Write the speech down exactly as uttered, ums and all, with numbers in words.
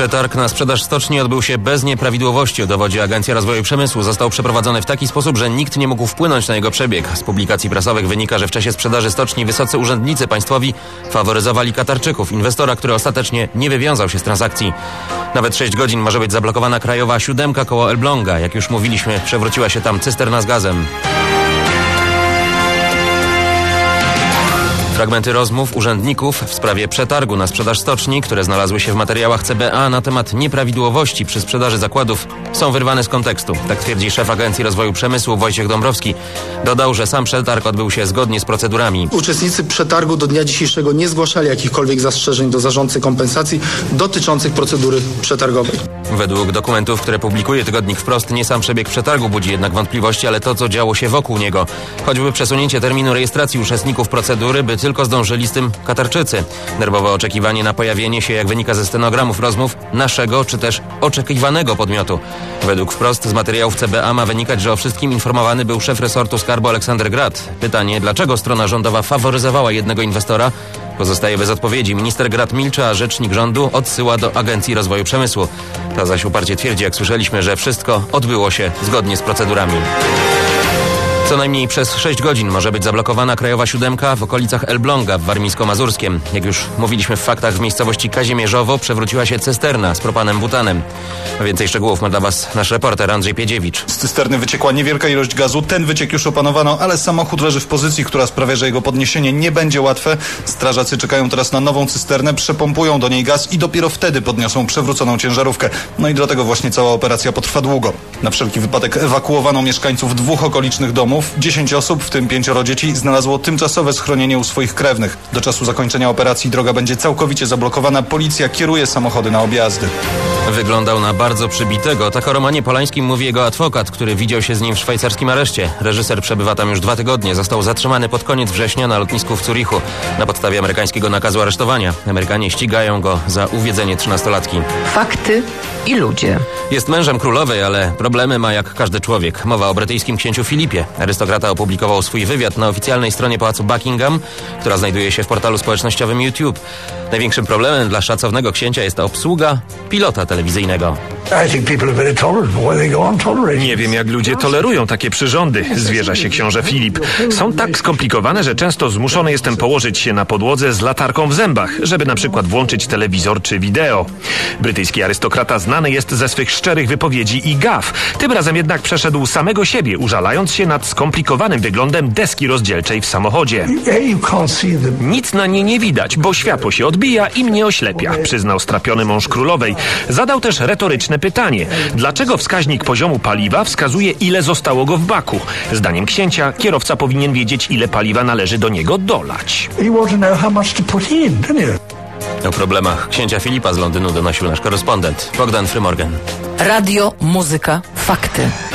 Przetarg na sprzedaż stoczni odbył się bez nieprawidłowości. Dowodzi Agencja Rozwoju Przemysłu. Został przeprowadzony w taki sposób, że nikt nie mógł wpłynąć na jego przebieg. Z publikacji prasowych wynika, że w czasie sprzedaży stoczni wysocy urzędnicy państwowi faworyzowali Katarczyków, inwestora, który ostatecznie nie wywiązał się z transakcji. Nawet sześć godzin może być zablokowana krajowa siódemka koło Elbląga. Jak już mówiliśmy, przewróciła się tam cysterna z gazem. Fragmenty rozmów urzędników w sprawie przetargu na sprzedaż stoczni, które znalazły się w materiałach C B A na temat nieprawidłowości przy sprzedaży zakładów, są wyrwane z kontekstu. Tak twierdzi szef Agencji Rozwoju Przemysłu Wojciech Dąbrowski. Dodał, że sam przetarg odbył się zgodnie z procedurami. Uczestnicy przetargu do dnia dzisiejszego nie zgłaszali jakichkolwiek zastrzeżeń do zarządcy kompensacji dotyczących procedury przetargowej. Według dokumentów, które publikuje tygodnik Wprost, nie sam przebieg przetargu budzi jednak wątpliwości, ale to, co działo się wokół niego. Choćby przesunięcie terminu rejestracji uczestników procedury, by tylko zdążyli z tym Katarczycy. Nerwowe oczekiwanie na pojawienie się, jak wynika ze stenogramów rozmów, naszego czy też oczekiwanego podmiotu. Według Wprost z materiałów C B A ma wynikać, że o wszystkim informowany był szef resortu skarbu Aleksander Grad. Pytanie, dlaczego strona rządowa faworyzowała jednego inwestora, pozostaje bez odpowiedzi. Minister Grad milczy, a rzecznik rządu odsyła do Agencji Rozwoju Przemysłu. Ta zaś uparcie twierdzi, jak słyszeliśmy, że wszystko odbyło się zgodnie z procedurami. Co najmniej przez sześć godzin może być zablokowana krajowa siódemka w okolicach Elbląga w Warmińsko-Mazurskiem. Jak już mówiliśmy w faktach, w miejscowości Kazimierzowo przewróciła się cysterna z propanem butanem. Więcej szczegółów ma dla Was nasz reporter Andrzej Piedziewicz. Z cysterny wyciekła niewielka ilość gazu. Ten wyciek już opanowano, ale samochód leży w pozycji, która sprawia, że jego podniesienie nie będzie łatwe. Strażacy czekają teraz na nową cysternę, przepompują do niej gaz i dopiero wtedy podniosą przewróconą ciężarówkę. No i dlatego właśnie cała operacja potrwa długo. Na wszelki wypadek ewakuowano mieszkańców dwóch okolicznych domów. Dziesięć osób, w tym pięcioro dzieci, znalazło tymczasowe schronienie u swoich krewnych. Do czasu zakończenia operacji droga będzie całkowicie zablokowana. Policja kieruje samochody na objazdy. Wyglądał na bardzo przybitego. Tak o Romanie Polańskim mówi jego adwokat, który widział się z nim w szwajcarskim areszcie. Reżyser przebywa tam już dwa tygodnie. Został zatrzymany pod koniec września na lotnisku w Zurichu na podstawie amerykańskiego nakazu aresztowania. Amerykanie ścigają go za uwiedzenie trzynastolatki. Fakty i ludzie. Jest mężem królowej, ale problemy ma jak każdy człowiek. Mowa o brytyjskim księciu Filipie. Arystokrata opublikował swój wywiad na oficjalnej stronie Pałacu Buckingham, która znajduje się w portalu społecznościowym YouTube. Największym problemem dla szacownego księcia jest obsługa pilota telewizyjnego. Nie wiem, jak ludzie tolerują takie przyrządy, zwierza się książę Filip. Są tak skomplikowane, że często zmuszony jestem położyć się na podłodze z latarką w zębach, żeby na przykład włączyć telewizor czy wideo. Brytyjski arystokrata znany jest ze swych szczerych wypowiedzi i gaf. Tym razem jednak przeszedł samego siebie, użalając się nad skomplikowanym wyglądem deski rozdzielczej w samochodzie. Nic na niej nie widać, bo światło się odbija i mnie oślepia, przyznał strapiony mąż królowej. Zadał też retoryczne pytanie. Dlaczego wskaźnik poziomu paliwa wskazuje, ile zostało go w baku? Zdaniem księcia kierowca powinien wiedzieć, ile paliwa należy do niego dolać. O problemach księcia Filipa z Londynu donosił nasz korespondent Bogdan Frymorgan. Radio, muzyka, fakty.